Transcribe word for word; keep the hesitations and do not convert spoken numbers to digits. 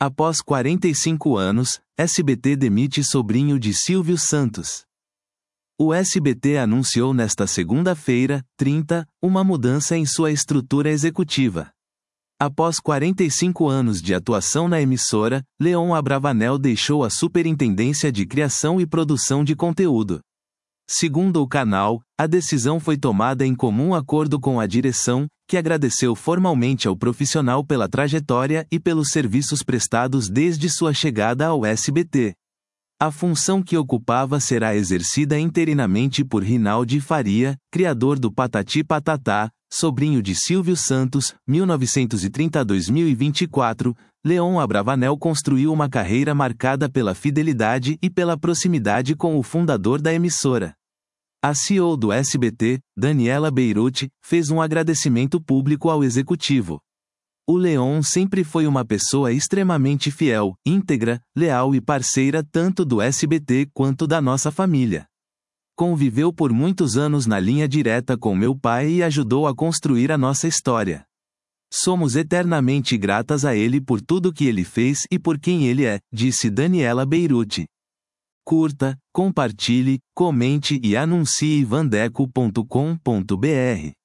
Após quarenta e cinco anos, S B T demite sobrinho de Silvio Santos. O S B T anunciou nesta segunda-feira, trinta, uma mudança em sua estrutura executiva. Após quarenta e cinco anos de atuação na emissora, Leon Abravanel deixou a superintendência de criação e produção de conteúdo. Segundo o canal, a decisão foi tomada em comum acordo com a direção, que agradeceu formalmente ao profissional pela trajetória e pelos serviços prestados desde sua chegada ao S B T. A função que ocupava será exercida interinamente por Rinaldi Faria, criador do Patati Patatá, sobrinho de Silvio Santos, mil novecentos e trinta a dois mil e vinte e quatro. Leon Abravanel construiu uma carreira marcada pela fidelidade e pela proximidade com o fundador da emissora. A C E O do S B T, Daniela Beirute, fez um agradecimento público ao executivo. O Leon sempre foi uma pessoa extremamente fiel, íntegra, leal e parceira tanto do S B T quanto da nossa família. Conviveu por muitos anos na linha direta com meu pai e ajudou a construir a nossa história. Somos eternamente gratas a ele por tudo que ele fez e por quem ele é, disse Daniela Beirute. Curta, compartilhe, comente e anuncie vandeco ponto com ponto br.